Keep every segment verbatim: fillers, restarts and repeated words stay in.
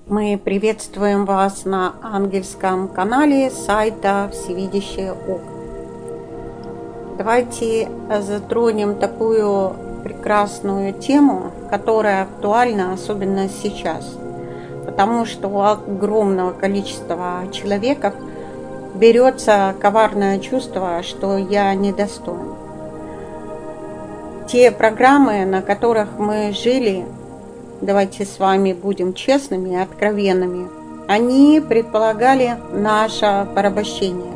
Мы приветствуем вас на ангельском канале сайта «Всевидящее око». Давайте затронем такую прекрасную тему, которая актуальна особенно сейчас, потому что у огромного количества человеков берется коварное чувство, что я недостоин. Те программы, на которых мы жили, давайте с вами будем честными и откровенными, они предполагали наше порабощение.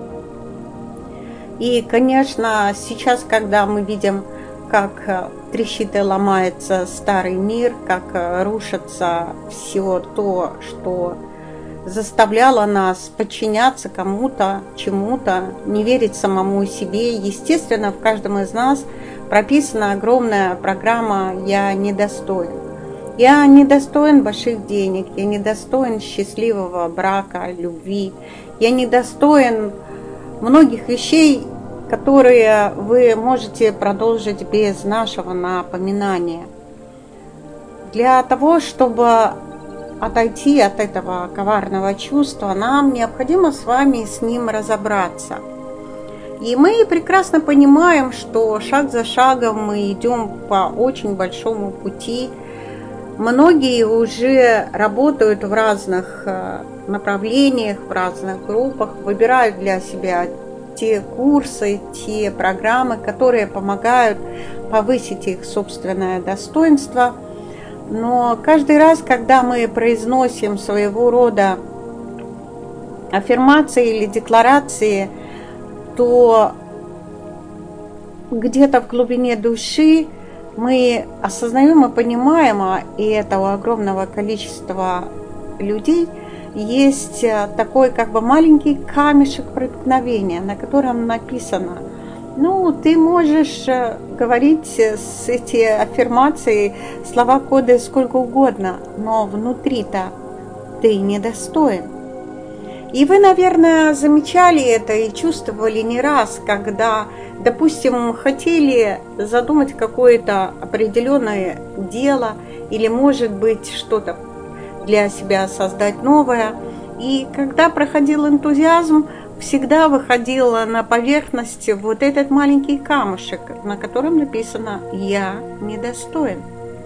И, конечно, сейчас, когда мы видим, как трещит и ломается старый мир, как рушится все то, что заставляло нас подчиняться кому-то, чему-то, не верить самому себе, естественно, в каждом из нас прописана огромная программа «Я недостоин». Я недостоин больших денег, я недостоин счастливого брака, любви, я недостоин многих вещей, которые вы можете продолжить без нашего напоминания. Для того, чтобы отойти от этого коварного чувства, нам необходимо с вами с ним разобраться. И мы прекрасно понимаем, что шаг за шагом мы идем по очень большому пути. Многие уже работают в разных направлениях, в разных группах, выбирают для себя те курсы, те программы, которые помогают повысить их собственное достоинство. Но каждый раз, когда мы произносим своего рода аффирмации или декларации, то где-то в глубине души мы осознаем и понимаем, и это у огромного количества людей есть такой как бы маленький камешек преткновения, на котором написано: ну, ты можешь говорить с эти аффирмации, слова коды сколько угодно, но внутри-то ты недостоин. И вы, наверное, замечали это и чувствовали не раз, когда, допустим, хотели задумать какое-то определенное дело или, может быть, что-то для себя создать новое. И когда проходил энтузиазм, всегда выходил на поверхность вот этот маленький камушек, на котором написано «Я недостоин».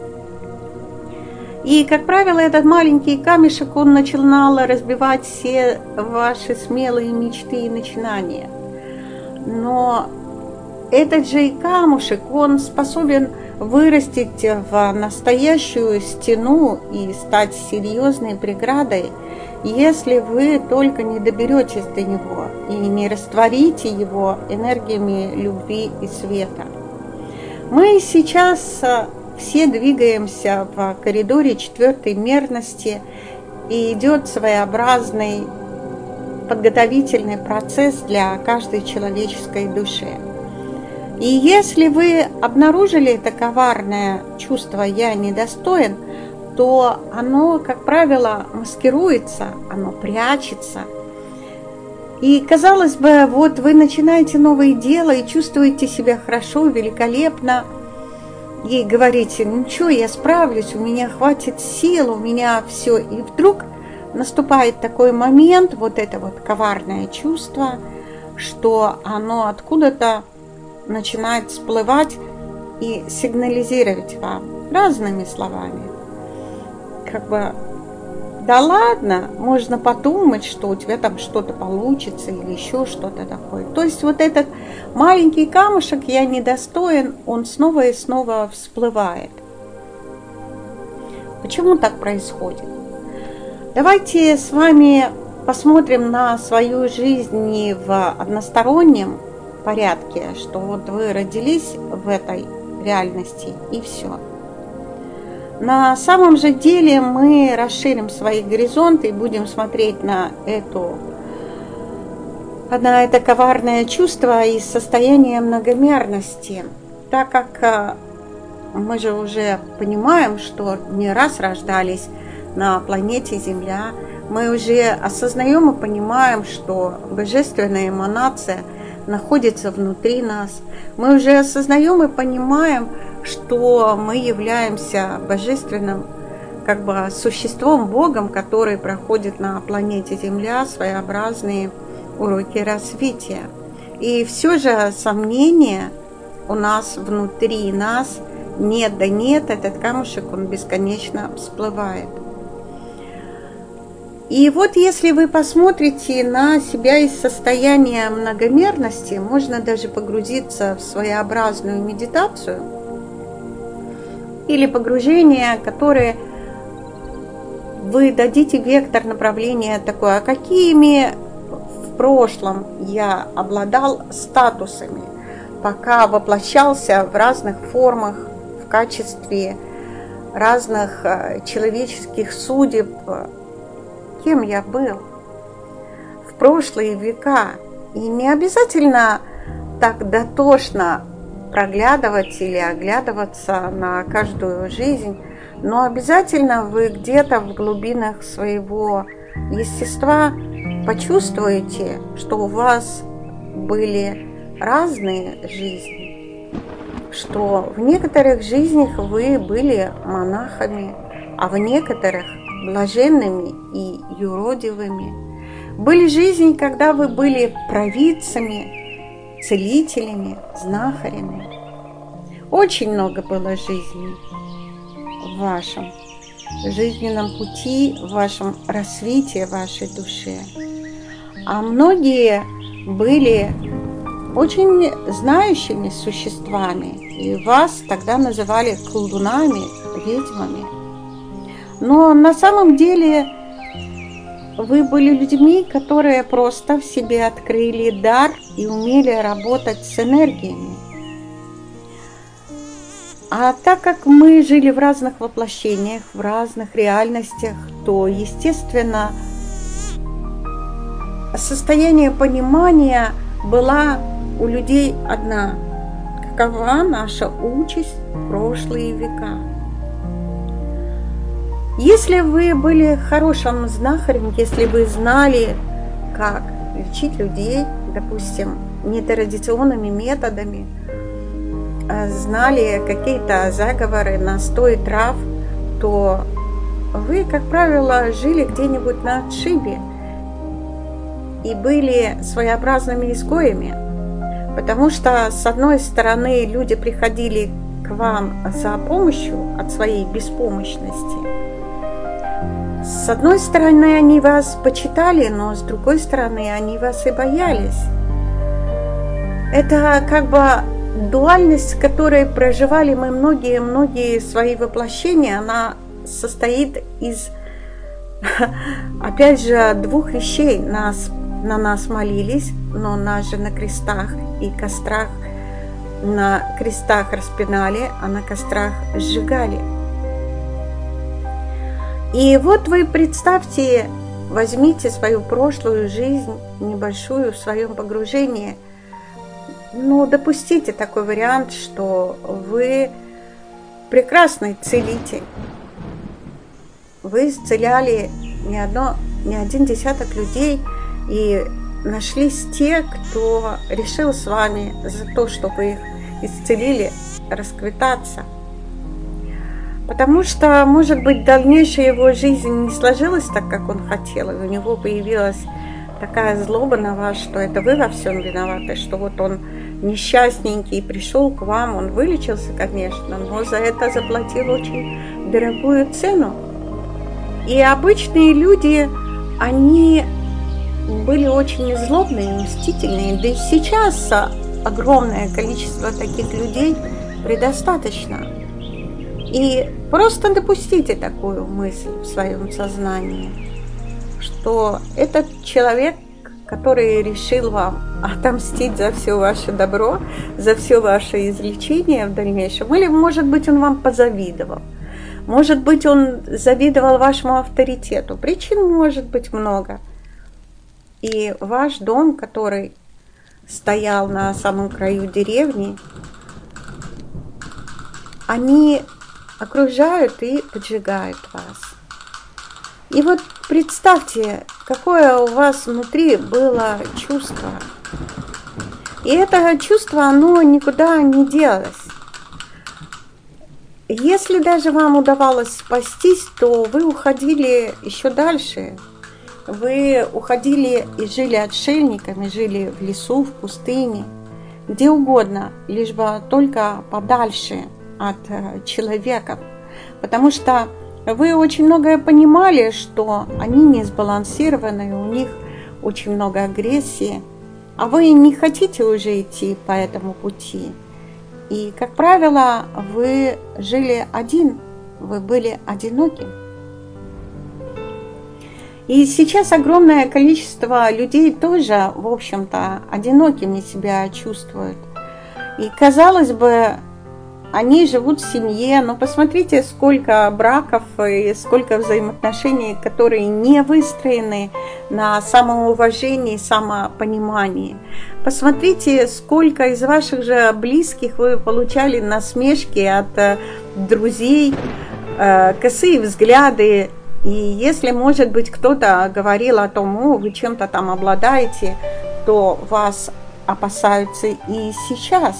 И, как правило, этот маленький камешек, он начинал разбивать все ваши смелые мечты и начинания. Но этот же и камушек, он способен вырастить в настоящую стену и стать серьезной преградой, если вы только не доберетесь до него и не растворите его энергиями любви и света. Мы сейчас все двигаемся в коридоре четвертой мерности, и идет своеобразный подготовительный процесс для каждой человеческой души. И если вы обнаружили это коварное чувство «я недостоин», то оно, как правило, маскируется, оно прячется. И, казалось бы, вот вы начинаете новое дело и чувствуете себя хорошо, великолепно, и говорите: ничего, я справлюсь, у меня хватит сил, у меня все. И вдруг наступает такой момент, вот это вот коварное чувство, что оно откуда-то начинает всплывать и сигнализировать вам разными словами. Как бы, да ладно, можно подумать, что у тебя там что-то получится или еще что-то такое. То есть вот этот маленький камушек «я недостоин», он снова и снова всплывает. Почему так происходит? Давайте с вами посмотрим на свою жизнь не в одностороннем порядке, что вот вы родились в этой реальности и все. На самом же деле мы расширим свои горизонты и будем смотреть на, эту, на это коварное чувство из состояния многомерности, так как мы же уже понимаем, что не раз рождались на планете Земля, мы уже осознаем и понимаем, что божественная эманация находится внутри нас. Мы уже осознаем и понимаем, что мы являемся божественным как бы существом, Богом, который проходит на планете Земля своеобразные уроки развития. И все же сомнения у нас внутри нас нет, да нет, этот камушек, он бесконечно всплывает. И вот если вы посмотрите на себя из состояния многомерности, можно даже погрузиться в своеобразную медитацию или погружение, которое вы дадите вектор направления такой, а какими в прошлом я обладал статусами, пока воплощался в разных формах, в качестве разных человеческих судеб, кем я был в прошлые века. И не обязательно так дотошно проглядывать или оглядываться на каждую жизнь, но обязательно вы где-то в глубинах своего естества почувствуете, что у вас были разные жизни, что в некоторых жизнях вы были монахами, а в некоторых блаженными и юродивыми. Были жизни, когда вы были провидцами, целителями, знахарями. Очень много было жизней в вашем жизненном пути, в вашем рассвете вашей души. А многие были очень знающими существами, и вас тогда называли колдунами, ведьмами. Но на самом деле вы были людьми, которые просто в себе открыли дар и умели работать с энергиями. А так как мы жили в разных воплощениях, в разных реальностях, то, естественно, состояние понимания была у людей одна. Какова наша участь в прошлые века? Если вы были хорошим знахарем, если вы знали, как лечить людей, допустим, нетрадиционными методами, знали какие-то заговоры, настои трав, то вы, как правило, жили где-нибудь на отшибе и были своеобразными изгоями, потому что, с одной стороны, люди приходили к вам за помощью от своей беспомощности. С одной стороны, они вас почитали, но с другой стороны, они вас и боялись. Это как бы дуальность, в которой проживали мы многие-многие свои воплощения, она состоит из, опять же, двух вещей. Нас, на нас молились, но нас же на крестах и кострах, на крестах распинали, а на кострах сжигали. И вот вы представьте, возьмите свою прошлую жизнь, небольшую в своем погружении, ну, допустите такой вариант, что вы прекрасный целитель. Вы исцеляли не, одно, не один десяток людей, и нашлись те, кто решил с вами за то, что вы их исцелили, расквитаться. Потому что, может быть, дальнейшая его жизнь не сложилась так, как он хотел, и у него появилась такая злоба на вас, что это вы во всем виноваты, что вот он несчастненький пришел к вам, он вылечился, конечно, но за это заплатил очень дорогую цену. И обычные люди, они были очень злобные, мстительные, да и сейчас огромное количество таких людей предостаточно. И просто допустите такую мысль в своем сознании, что этот человек, который решил вам отомстить за все ваше добро, за все ваше излечение в дальнейшем, или, может быть, он вам позавидовал, может быть, он завидовал вашему авторитету. Причин может быть много. И ваш дом, который стоял на самом краю деревни, они окружают и поджигают вас. И вот представьте, какое у вас внутри было чувство. И это чувство, оно никуда не делось. если даже вам удавалось спастись, то вы уходили еще дальше. Вы уходили и жили отшельниками, жили в лесу, в пустыне, где угодно, лишь бы только подальше от человека. Потому что вы очень многое понимали, что они не сбалансированы, у них очень много агрессии, а вы не хотите уже идти по этому пути. И, как правило, вы жили один, вы были одиноки. И сейчас огромное количество людей тоже, в общем-то, одинокими себя чувствуют. И, казалось бы, они живут в семье, но посмотрите, сколько браков и сколько взаимоотношений, которые не выстроены на самоуважении, самопонимании. Посмотрите, сколько из ваших же близких вы получали насмешки от друзей, косые взгляды. И если, может быть, кто-то говорил о том, о, вы чем-то там обладаете, то вас опасаются и сейчас.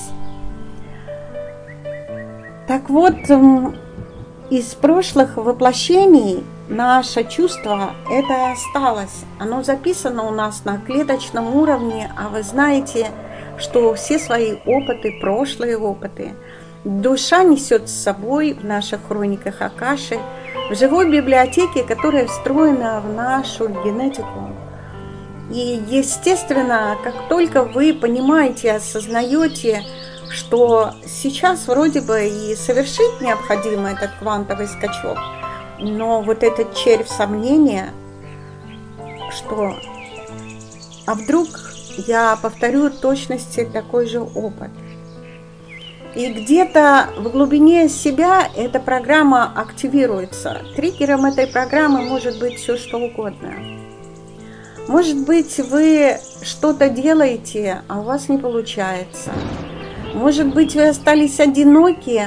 Так вот, из прошлых воплощений наше чувство это осталось. Оно записано у нас на клеточном уровне, а вы знаете, что все свои опыты, прошлые опыты, душа несет с собой в наших хрониках Акаши, в живой библиотеке, которая встроена в нашу генетику. И, естественно, как только вы понимаете, осознаете, что сейчас вроде бы и совершить необходимо этот квантовый скачок, но вот этот червь сомнения, что а вдруг я повторю в точности такой же опыт. И где-то в глубине себя эта программа активируется. Триггером этой программы может быть все что угодно. Может быть, вы что-то делаете, а у вас не получается. Может быть, вы остались одиноки,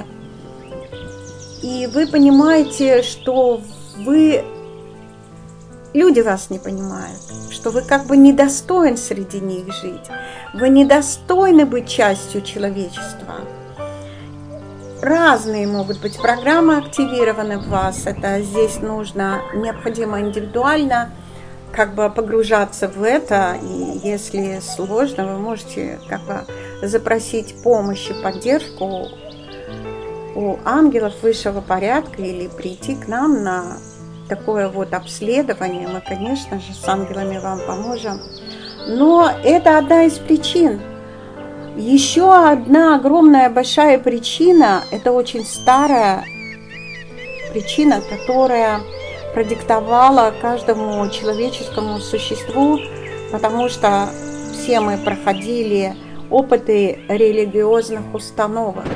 и вы понимаете, что вы, люди вас не понимают, что вы как бы недостоин среди них жить, вы недостойны быть частью человечества. Разные могут быть программы активированы в вас, это здесь нужно, необходимо индивидуально как бы погружаться в это, и если сложно, вы можете как бы запросить помощь и поддержку у ангелов высшего порядка или прийти к нам на такое вот обследование. Мы, конечно же, с ангелами вам поможем. Но это одна из причин. Еще одна огромная большая причина, это очень старая причина, которая продиктовала каждому человеческому существу, потому что все мы проходили опыты религиозных установок.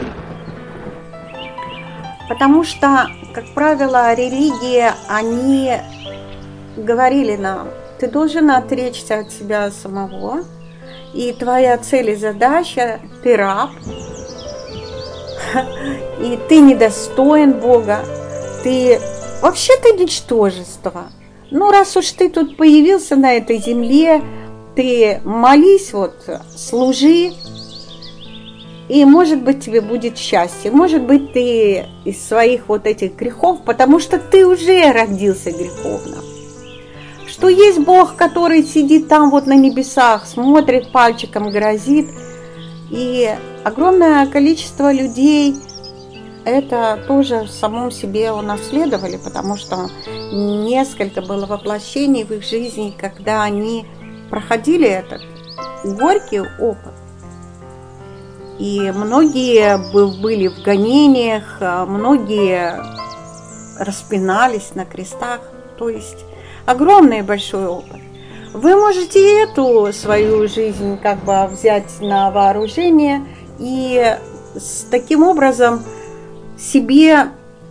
Потому что, как правило, религии, они говорили нам, ты должен отречься от себя самого, и твоя цель и задача, ты раб, и ты недостоин Бога, ты вообще ты ничтожество. Ну, раз уж ты тут появился на этой земле, ты молись, вот, служи, и, может быть, тебе будет счастье. Может быть, ты из своих вот этих грехов, потому что ты уже родился греховным. Что есть Бог, который сидит там вот на небесах, смотрит, пальчиком грозит. И огромное количество людей это тоже в самом себе унаследовали, потому что несколько было воплощений в их жизни, когда они проходили этот горький опыт. И многие были в гонениях, многие распинались на крестах, то есть огромный большой опыт. Вы можете эту свою жизнь как бы взять на вооружение и с таким образом себе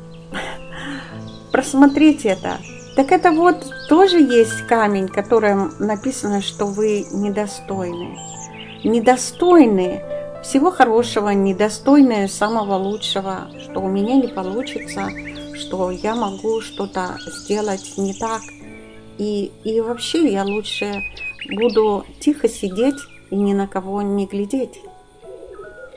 просмотреть это. Так это вот тоже есть камень, которым написано, что вы недостойны. Недостойны всего хорошего, недостойны самого лучшего, что у меня не получится, что я могу что-то сделать не так. И, и вообще я лучше буду тихо сидеть и ни на кого не глядеть.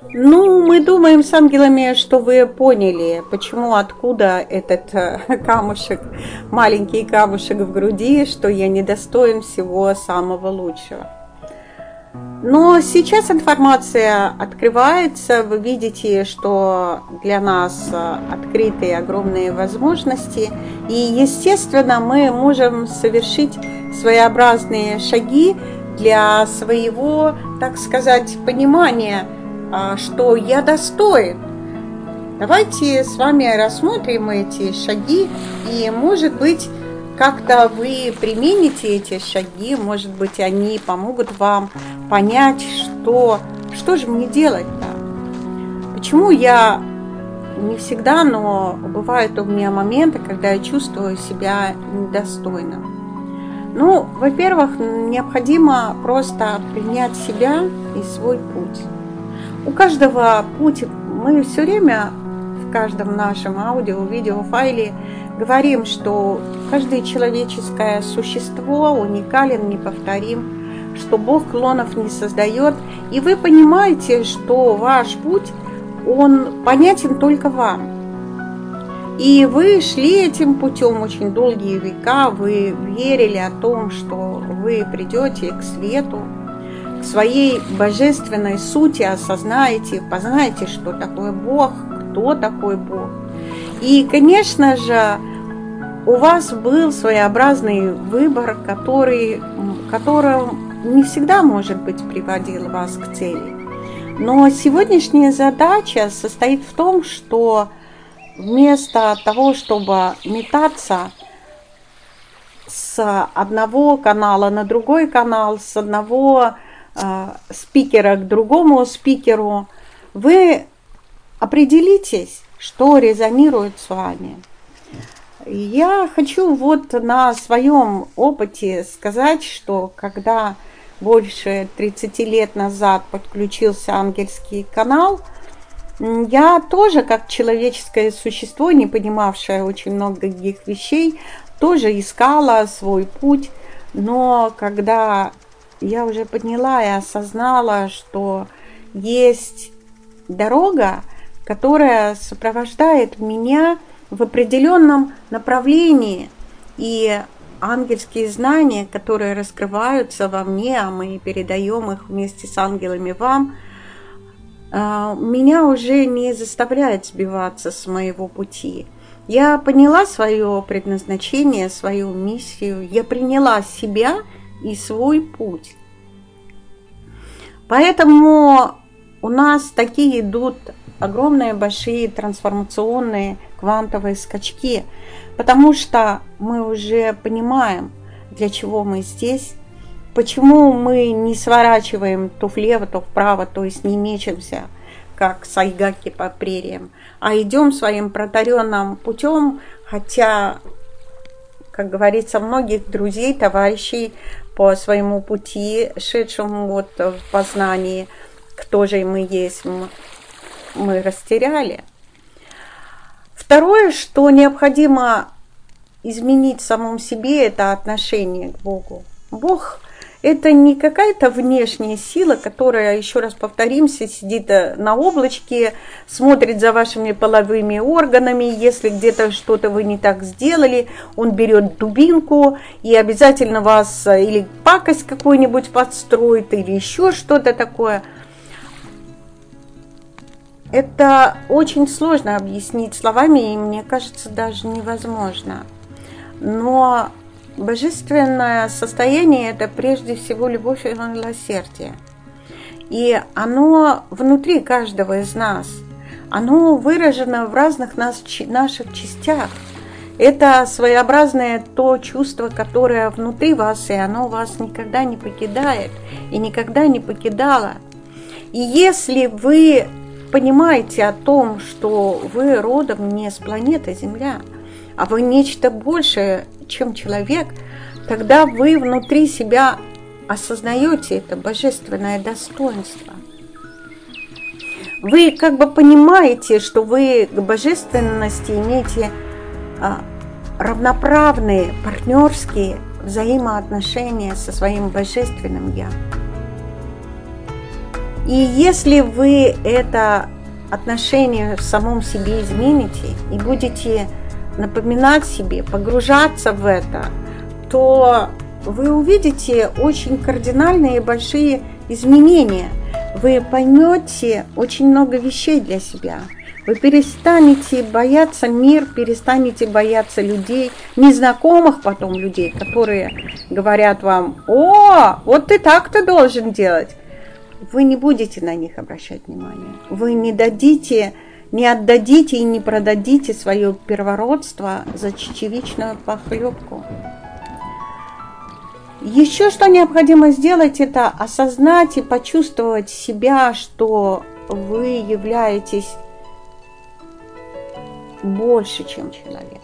Ну, мы думаем с ангелами, что вы поняли, почему, откуда этот камушек, маленький камушек в груди, что я недостоин всего самого лучшего. Но сейчас информация открывается, вы видите, что для нас открыты огромные возможности, и, естественно, мы можем совершить своеобразные шаги для своего, так сказать, понимания, что я достоин. Давайте с вами рассмотрим эти шаги, и, может быть, как-то вы примените эти шаги, может быть, они помогут вам понять, что, что же мне делать-то? Почему я не всегда, но бывают у меня моменты, когда я чувствую себя недостойным. Ну, во-первых, необходимо просто принять себя и свой путь. У каждого путь, мы все время в каждом нашем аудио, видео, файле говорим, что каждое человеческое существо уникален, неповторим, что Бог клонов не создает. И вы понимаете, что ваш путь, он понятен только вам. И вы шли этим путем очень долгие века, вы верили о том, что вы придете к свету, к своей божественной сути, осознаете, познаете, что такое Бог, кто такой Бог. И, конечно же, у вас был своеобразный выбор, который, которым не всегда, может быть, приводил вас к цели. Но сегодняшняя задача состоит в том, что вместо того, чтобы метаться с одного канала на другой канал, с одного э, спикера к другому спикеру, вы определитесь, что резонирует с вами. Я хочу вот на своем опыте сказать, что когда больше тридцати лет назад подключился ангельский канал, я тоже, как человеческое существо, не понимавшее очень многих вещей, тоже искала свой путь. Но когда я уже поняла и осознала, что есть дорога, которая сопровождает меня в определенном направлении, и ангельские знания, которые раскрываются во мне, а мы передаем их вместе с ангелами вам, меня уже не заставляет сбиваться с моего пути. Я поняла свое предназначение, свою миссию, я приняла себя и свой путь. Поэтому у нас такие идут огромные, большие трансформационные квантовые скачки, потому что мы уже понимаем, для чего мы здесь, почему мы не сворачиваем то влево, то вправо, то есть не мечемся, как сайгаки по прериям, а идем своим протаренным путем, хотя, как говорится, многих друзей, товарищей по своему пути, шедшему вот в познании, кто же мы есть, мы растеряли. Второе, что необходимо изменить в самом себе, это отношение к Богу. Бог – это не какая-то внешняя сила, которая, еще раз повторимся, сидит на облачке, смотрит за вашими половыми органами. Если где-то что-то вы не так сделали, он берет дубинку и обязательно вас или пакость какую-нибудь подстроит, или еще что-то такое. Это очень сложно объяснить словами, и мне кажется, даже невозможно. Но божественное состояние – это прежде всего любовь и милосердие. И оно внутри каждого из нас. Оно выражено в разных нас, наших частях. Это своеобразное то чувство, которое внутри вас, и оно вас никогда не покидает и никогда не покидало. И если вы понимаете о том, что вы родом не с планеты Земля, а вы нечто большее, чем человек, тогда вы внутри себя осознаете это божественное достоинство. Вы как бы понимаете, что вы к божественности имеете а, равноправные, партнерские взаимоотношения со своим божественным «Я». И если вы это отношение в самом себе измените и будете напоминать себе, погружаться в это, то вы увидите очень кардинальные большие изменения. Вы поймете очень много вещей для себя. Вы перестанете бояться мир, перестанете бояться людей, незнакомых потом людей, которые говорят вам: «О, вот ты так-то должен делать». Вы не будете на них обращать внимание. Вы не дадите, не отдадите и не продадите свое первородство за чечевичную похлебку. Еще что необходимо сделать, это осознать и почувствовать себя, что вы являетесь больше, чем человек.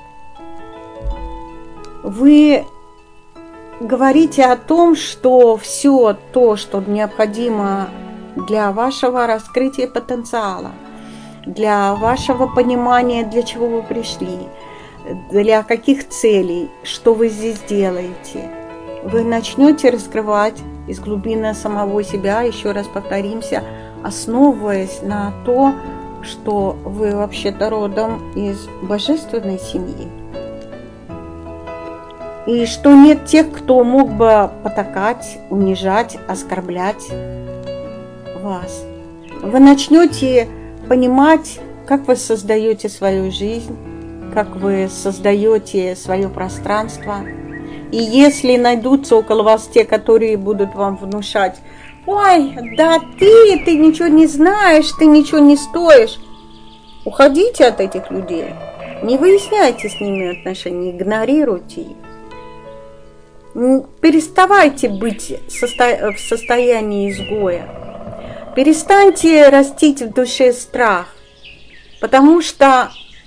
Вы говорите о том, что все то, что необходимо для вашего раскрытия потенциала, для вашего понимания, для чего вы пришли, для каких целей, что вы здесь делаете, вы начнете раскрывать из глубины самого себя, еще раз повторимся, основываясь на то, что вы вообще-то родом из божественной семьи. И что нет тех, кто мог бы потакать, унижать, оскорблять вас. Вы начнете понимать, как вы создаете свою жизнь, как вы создаете свое пространство. И если найдутся около вас те, которые будут вам внушать: «Ой, да ты, ты ничего не знаешь, ты ничего не стоишь», уходите от этих людей, не выясняйте с ними отношения, игнорируйте их. Переставайте быть в состоянии изгоя. Перестаньте растить в душе страх, потому что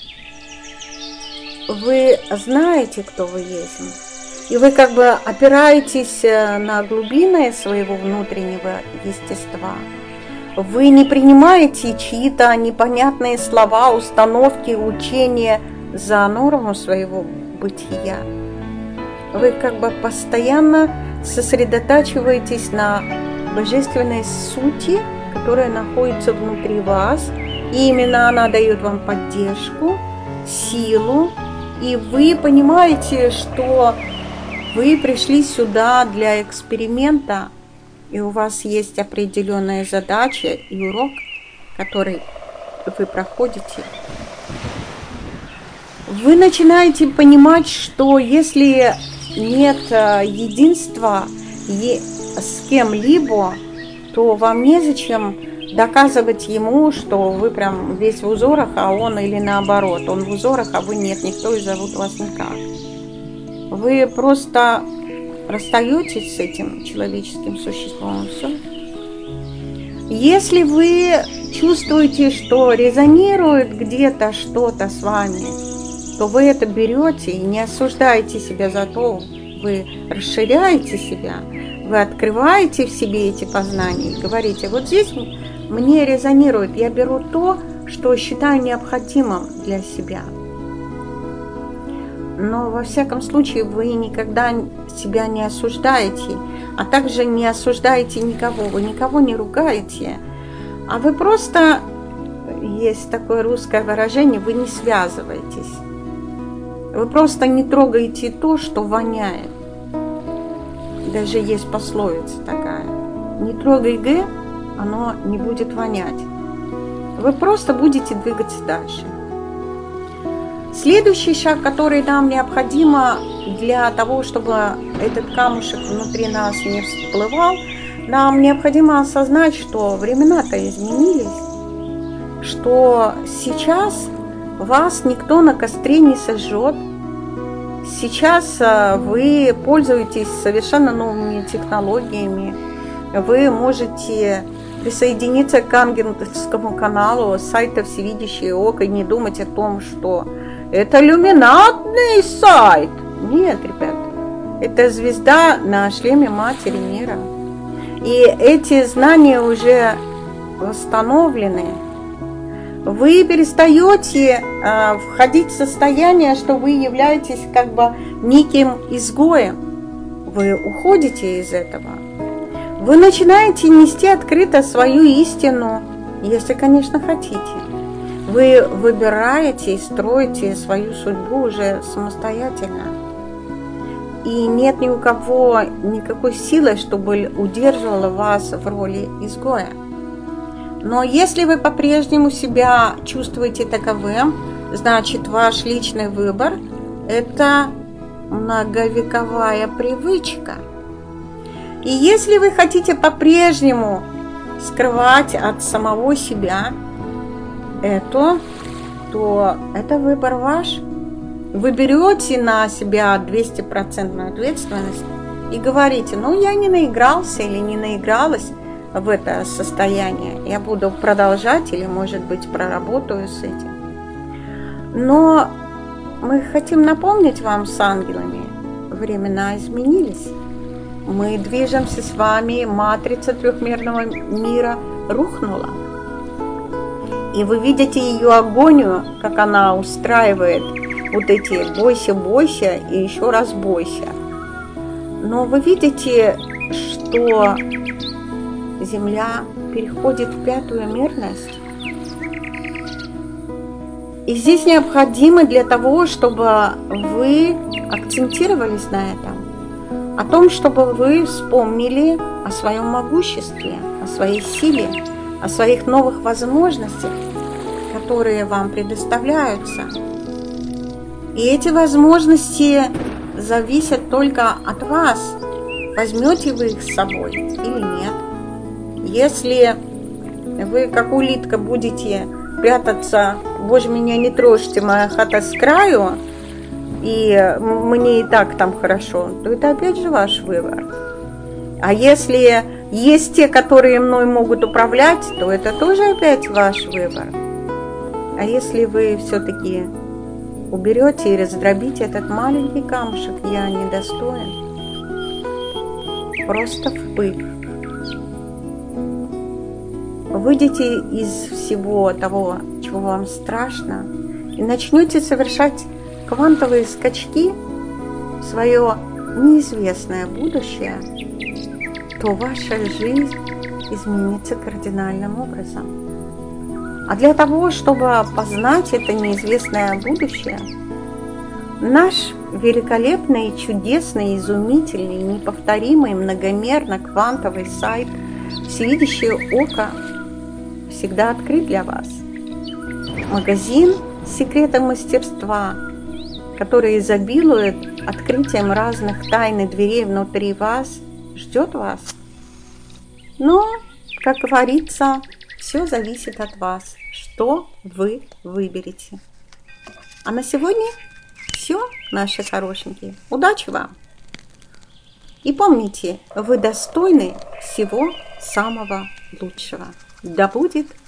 вы знаете, кто вы есть. И вы как бы опираетесь на глубины своего внутреннего естества. Вы не принимаете чьи-то непонятные слова, установки, учения за норму своего бытия. Вы как бы постоянно сосредотачиваетесь на божественной сути, которая находится внутри вас. И именно она дает вам поддержку, силу. И вы понимаете, что вы пришли сюда для эксперимента, и у вас есть определенная задача и урок, который вы проходите. Вы начинаете понимать, что если нет единства с кем-либо, то вам незачем доказывать ему, что вы прям весь в узорах, а он или наоборот. Он в узорах, а вы нет, никто и зовут вас никак. Вы просто расстаетесь с этим человеческим существом, и все. Если вы чувствуете, что резонирует где-то что-то с вами, то вы это берете и не осуждаете себя за то, вы расширяете себя, вы открываете в себе эти познания и говорите: вот здесь мне резонирует, я беру то, что считаю необходимым для себя. Но во всяком случае вы никогда себя не осуждаете, а также не осуждаете никого, вы никого не ругаете, а вы просто, есть такое русское выражение, вы не связываетесь. Вы просто не трогаете то, что воняет. Даже есть пословица такая: не трогай Г, оно не будет вонять. Вы просто будете двигаться дальше. Следующий шаг, который нам необходимо для того, чтобы этот камушек внутри нас не всплывал, нам необходимо осознать, что времена-то изменились, что сейчас вас никто на костре не сожжет. Сейчас вы пользуетесь совершенно новыми технологиями. Вы можете присоединиться к ангельскому каналу сайта «Всевидящее око» и не думать о том, что это люминатный сайт. Нет, ребята, это звезда на шлеме Матери Мира. И эти знания уже восстановлены. Вы перестаете э, входить в состояние, что вы являетесь как бы неким изгоем. Вы уходите из этого. Вы начинаете нести открыто свою истину, если, конечно, хотите. Вы выбираете и строите свою судьбу уже самостоятельно. И нет ни у кого никакой силы, чтобы удерживала вас в роли изгоя. Но если вы по-прежнему себя чувствуете таковым, значит, ваш личный выбор – это многовековая привычка. И если вы хотите по-прежнему скрывать от самого себя это, то это выбор ваш. Вы берете на себя двести процентов ответственность и говорите: ну, я не наигрался или не наигралась в это состояние, я буду продолжать или, может быть, проработаю с этим. Но мы хотим напомнить вам с ангелами, времена изменились. Мы движемся с вами, матрица трехмерного мира рухнула. И вы видите ее агонию, как она устраивает вот эти бойся, бойся и еще раз бойся. Но вы видите, что Земля переходит в пятую мерность. И здесь необходимо для того, чтобы вы акцентировались на этом, о том, чтобы вы вспомнили о своем могуществе, о своей силе, о своих новых возможностях, которые вам предоставляются. И эти возможности зависят только от вас, возьмете вы их с собой или нет. Если вы, как улитка, будете прятаться: «Боже, меня не трожьте, моя хата с краю, и мне и так там хорошо», то это опять же ваш выбор. А если есть те, которые мной могут управлять, то это тоже опять ваш выбор. А если вы все-таки уберете и раздробите этот маленький камушек «я недостоин», просто в пыль, выйдете из всего того, чего вам страшно, и начнете совершать квантовые скачки в свое неизвестное будущее, то ваша жизнь изменится кардинальным образом. А для того, чтобы познать это неизвестное будущее, наш великолепный, чудесный, изумительный, неповторимый, многомерно-квантовый сайт «Всевидящее око» всегда открыт для вас. Магазин «Секреты мастерства», который изобилует открытием разных тайн и дверей внутри вас, ждет вас. Но, как говорится, все зависит от вас, что вы выберете. А на сегодня все, наши хорошенькие. Удачи вам! И помните, вы достойны всего самого лучшего. Да будет